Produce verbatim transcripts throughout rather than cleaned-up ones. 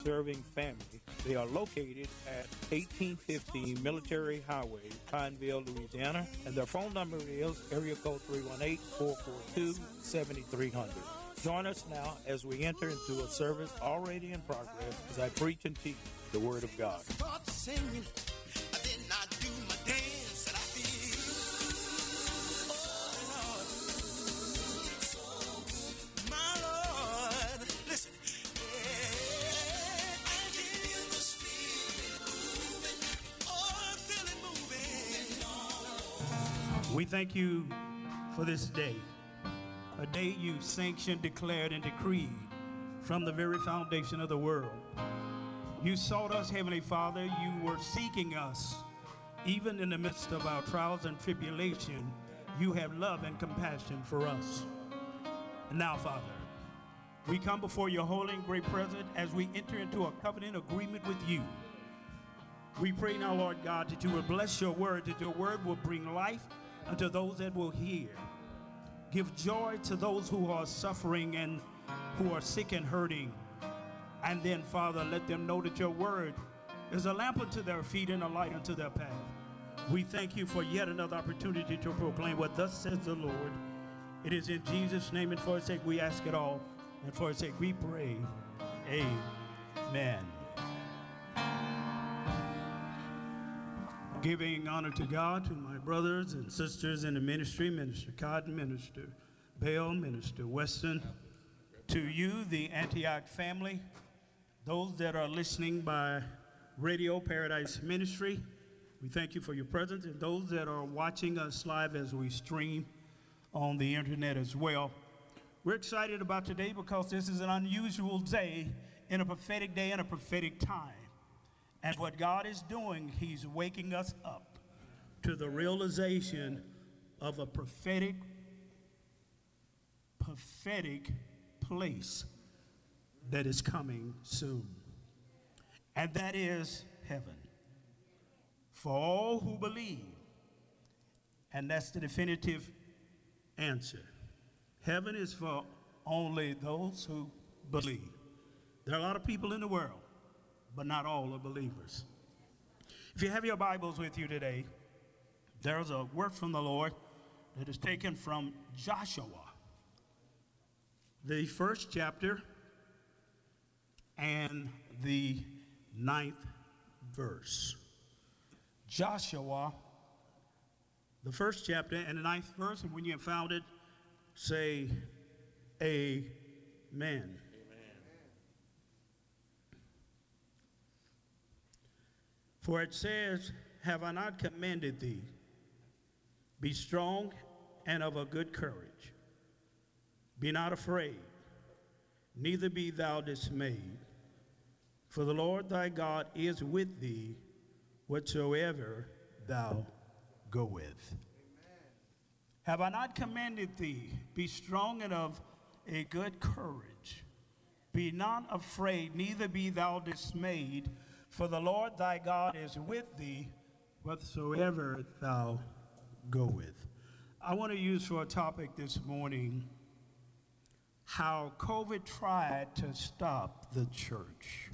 serving family. They are located at eighteen fifteen Military Highway, Pineville, Louisiana, and their phone number is area code three one eight, four four two, seven three zero zero. Join us now as we enter into a service already in progress as I preach and teach the Word of God. Start singing, then I do my dance and I feel, oh Lord, my Lord, listen, yeah, I feel the Spirit moving, oh, I feel it moving. We thank you for this day, a day you sanctioned, declared, and decreed from the very foundation of the world. You sought us, Heavenly Father. You were seeking us. Even in the midst of our trials and tribulation, you have love and compassion for us. And now, Father, we come before your holy and great presence as we enter into a covenant agreement with you. We pray now, Lord God, that you will bless your word, that your word will bring life unto those that will hear. Give joy to those who are suffering and who are sick and hurting. And then, Father, let them know that your word is a lamp unto their feet and a light unto their path. We thank you for yet another opportunity to proclaim what thus says the Lord. It is in Jesus' name and for his sake we ask it all. And for his sake we pray. Amen. Giving honor to God, to my brothers and sisters in the ministry, Minister Cotton, Minister Bell, Minister Weston, to you, the Antioch family, those that are listening by Radio Paradise Ministry, we thank you for your presence, and those that are watching us live as we stream on the internet as well. We're excited about today because this is an unusual day in a prophetic day and a prophetic time. And what God is doing, he's waking us up to the realization of a prophetic, prophetic place that is coming soon. And that is heaven. For all who believe. And that's the definitive answer. Heaven is for only those who believe. There are a lot of people in the world, but not all are believers. If you have your Bibles with you today, there's a word from the Lord that is taken from Joshua, the first chapter and the ninth verse. Joshua, the first chapter and the ninth verse, and when you have found it, say amen. For it says, have I not commanded thee, be strong and of a good courage. Be not afraid, neither be thou dismayed. For the Lord thy God is with thee, whatsoever thou goest. Amen. Have I not commanded thee, be strong and of a good courage. Be not afraid, neither be thou dismayed. For the Lord thy God is with thee, whatsoever thou goest. I want to use for a topic this morning, how COVID tried to stop the church.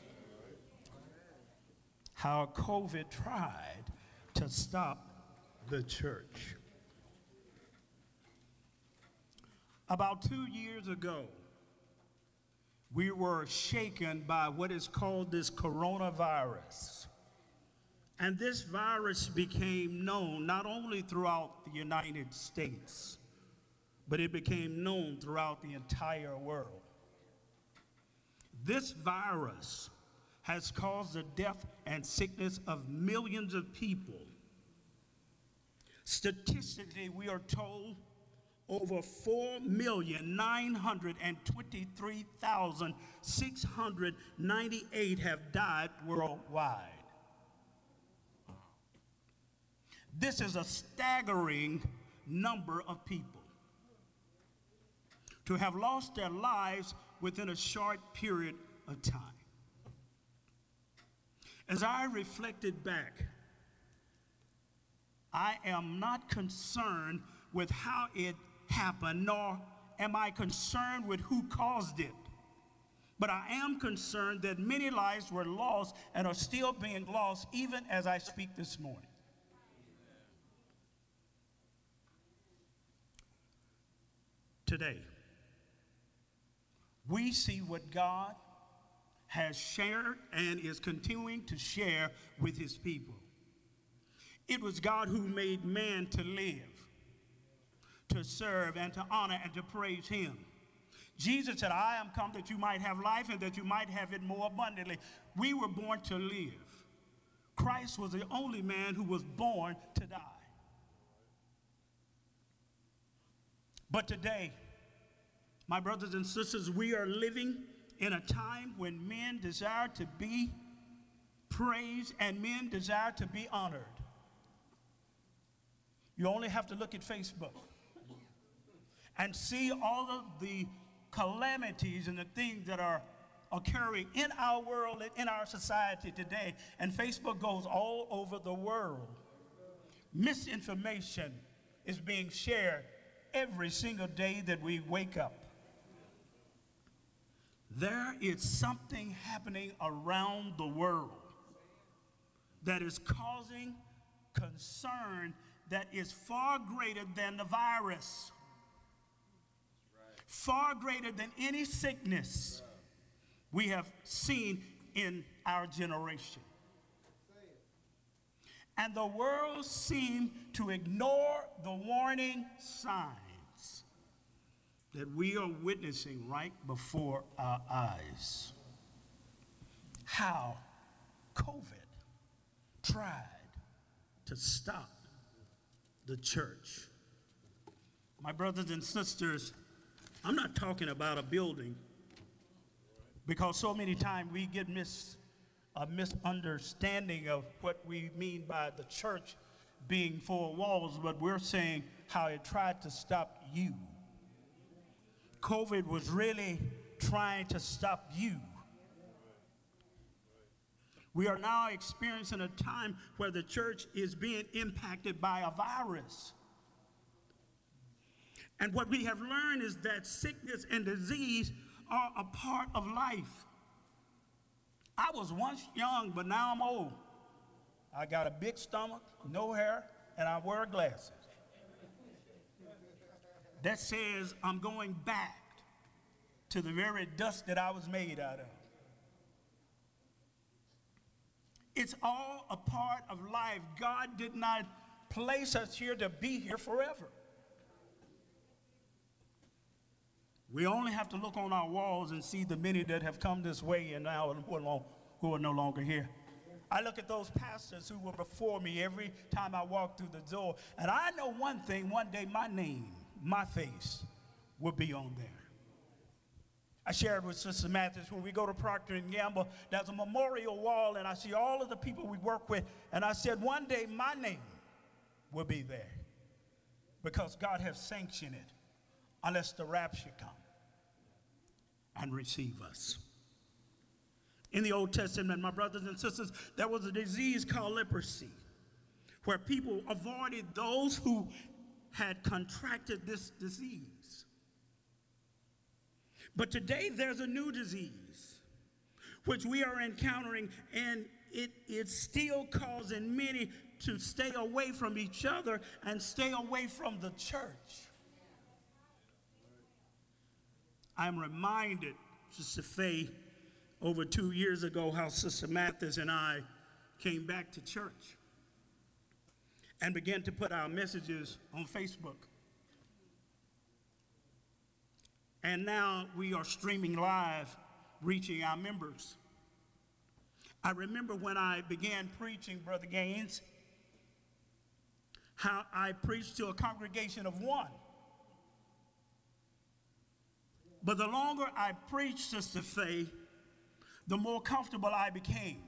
How COVID tried to stop the church. About two years ago, we were shaken by what is called this coronavirus. And this virus became known not only throughout the United States, but it became known throughout the entire world. This virus has caused the death and sickness of millions of people. Statistically, we are told over four million nine hundred twenty-three thousand six hundred ninety-eight have died worldwide. This is a staggering number of people to have lost their lives within a short period of time. As I reflected back, I am not concerned with how it happened, nor am I concerned with who caused it. But I am concerned that many lives were lost and are still being lost even as I speak this morning. Today, we see what God has shared and is continuing to share with his people. It was God who made man to live, to serve, and to honor and to praise him. Jesus said, I am come that you might have life and that you might have it more abundantly. We were born to live. Christ was the only man who was born to die. But today, my brothers and sisters, we are living in a time when men desire to be praised and men desire to be honored. You only have to look at Facebook and see all of the calamities and the things that are occurring in our world and in our society today. And Facebook goes all over the world. Misinformation is being shared every single day that we wake up. There is something happening around the world that is causing concern that is far greater than the virus, far greater than any sickness we have seen in our generation. And the world seemed to ignore the warning signs that we are witnessing right before our eyes. How COVID tried to stop the church. My brothers and sisters, I'm not talking about a building, because so many times we get mis, a misunderstanding of what we mean by the church being four walls, but we're saying how it tried to stop you. COVID was really trying to stop you. We are now experiencing a time where the church is being impacted by a virus. And what we have learned is that sickness and disease are a part of life. I was once young, but now I'm old. I got a big stomach, no hair, and I wear glasses. That says I'm going back to the very dust that I was made out of. It's all a part of life. God did not place us here to be here forever. We only have to look on our walls and see the many that have come this way and now who are, long, who are no longer here. I look at those pastors who were before me every time I walk through the door, and I know one thing: one day my name, my face will be on there. I shared with Sister Mathis, when we go to Procter and Gamble, there's a memorial wall, and I see all of the people we work with, and I said, one day my name will be there, because God has sanctioned it, unless the rapture come and receive us. In the Old Testament, my brothers and sisters, there was a disease called leprosy, where people avoided those who had contracted this disease. But today there's a new disease which we are encountering, and it is still causing many to stay away from each other and stay away from the church. I'm reminded, Sister Faye, over two years ago, how Sister Mathis and I came back to church and began to put our messages on Facebook. And now we are streaming live, reaching our members. I remember when I began preaching, Brother Gaines, how I preached to a congregation of one. But the longer I preached, Sister Faye, the more comfortable I became.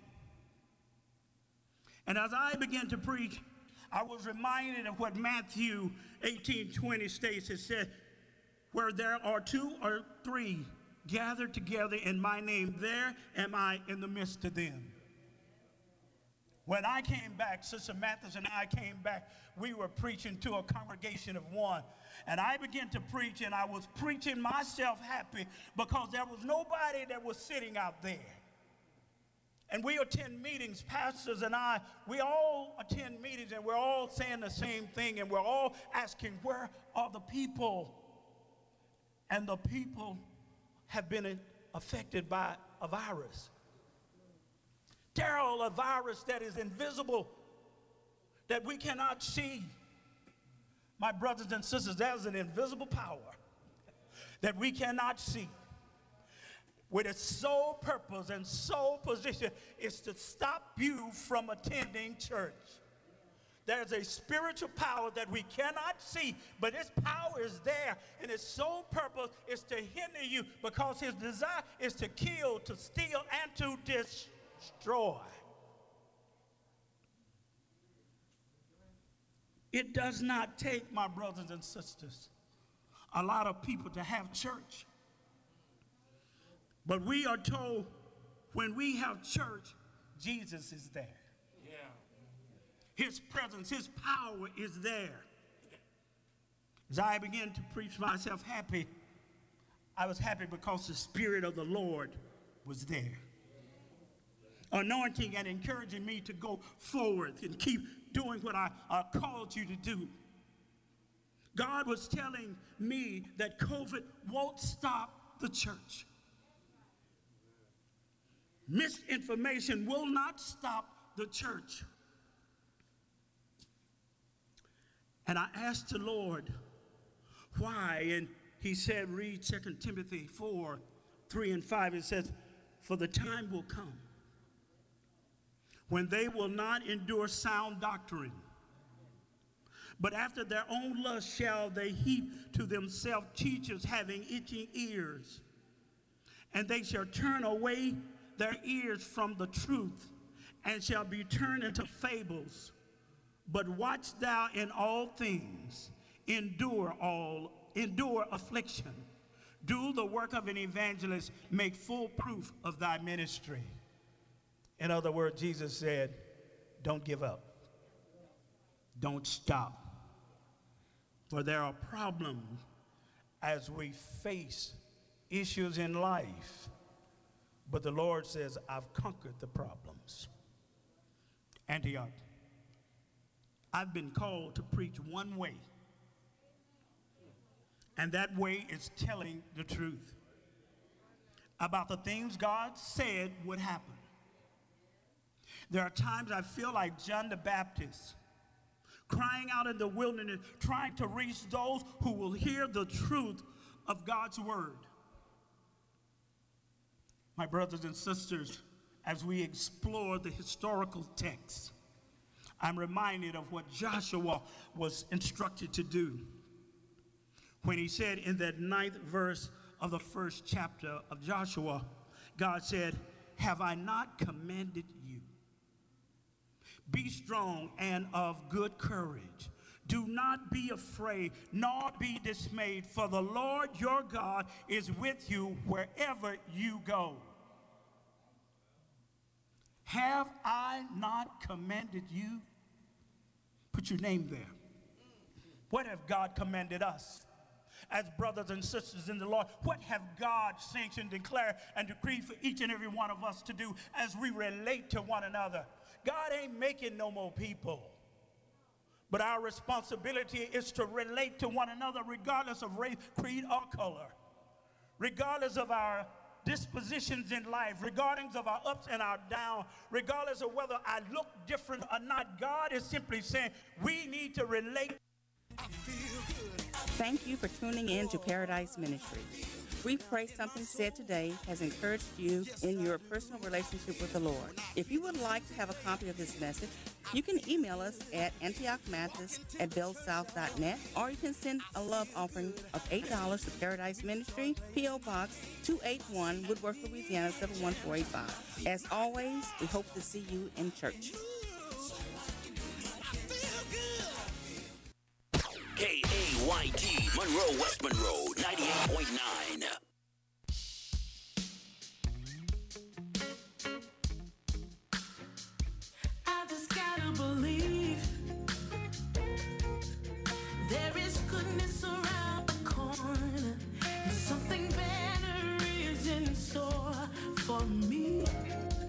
And as I began to preach, I was reminded of what Matthew eighteen twenty states. It said, where there are two or three gathered together in my name, there am I in the midst of them. When I came back, Sister Mathis and I came back, we were preaching to a congregation of one. And I began to preach, and I was preaching myself happy because there was nobody that was sitting out there. And we attend meetings, pastors and I, we all attend meetings, and we're all saying the same thing, and we're all asking, where are the people? And the people have been affected by a virus. Daryl, a virus that is invisible, that we cannot see. My brothers and sisters, there's an invisible power that we cannot see, with its sole purpose and sole position is to stop you from attending church. There's a spiritual power that we cannot see, but its power is there, and its sole purpose is to hinder you, because his desire is to kill, to steal, and to destroy. It does not take, my brothers and sisters, a lot of people to have church. But we are told when we have church, Jesus is there. Yeah. His presence, his power is there. As I began to preach myself happy, I was happy because the Spirit of the Lord was there, anointing and encouraging me to go forward and keep doing what I uh, called you to do. God was telling me that COVID won't stop the church. Misinformation will not stop the church. And I asked the Lord why, and he said, read Second Timothy four, three and five. It says, for the time will come when they will not endure sound doctrine, but after their own lust shall they heap to themselves teachers having itching ears, and they shall turn away their ears from the truth, and shall be turned into fables. But watch thou in all things, endure all, endure affliction, do the work of an evangelist, make full proof of thy ministry. In other words, Jesus said, don't give up. Don't stop. For there are problems as we face issues in life. But the Lord says, I've conquered the problems. Antioch, I've been called to preach one way. And that way is telling the truth about the things God said would happen. There are times I feel like John the Baptist, crying out in the wilderness, trying to reach those who will hear the truth of God's word. My brothers and sisters, as we explore the historical text, I'm reminded of what Joshua was instructed to do when he said in that ninth verse of the first chapter of Joshua, God said, have I not commanded you? Be strong and of good courage. Do not be afraid, nor be dismayed, for the Lord your God is with you wherever you go. Have I not commanded you? Put your name there. What have God commanded us as brothers and sisters in the Lord? What have God sanctioned, declared, and decreed for each and every one of us to do as we relate to one another? God ain't making no more people. But our responsibility is to relate to one another regardless of race, creed, or color. Regardless of our dispositions in life, regardless of our ups and our downs, regardless of whether I look different or not. God is simply saying we need to relate. Thank you for tuning in to Paradise Ministry. We pray something said today has encouraged you in your personal relationship with the Lord. If you would like to have a copy of this message, you can email us at antiochmathis at bellsouth dot net, or you can send a love offering of eight dollars to Paradise Ministry, P O Box two eighty-one, Woodworth, Louisiana seven one four eight five. As always, we hope to see you in church. K A Y T, Monroe, West Monroe, ninety-eight point nine.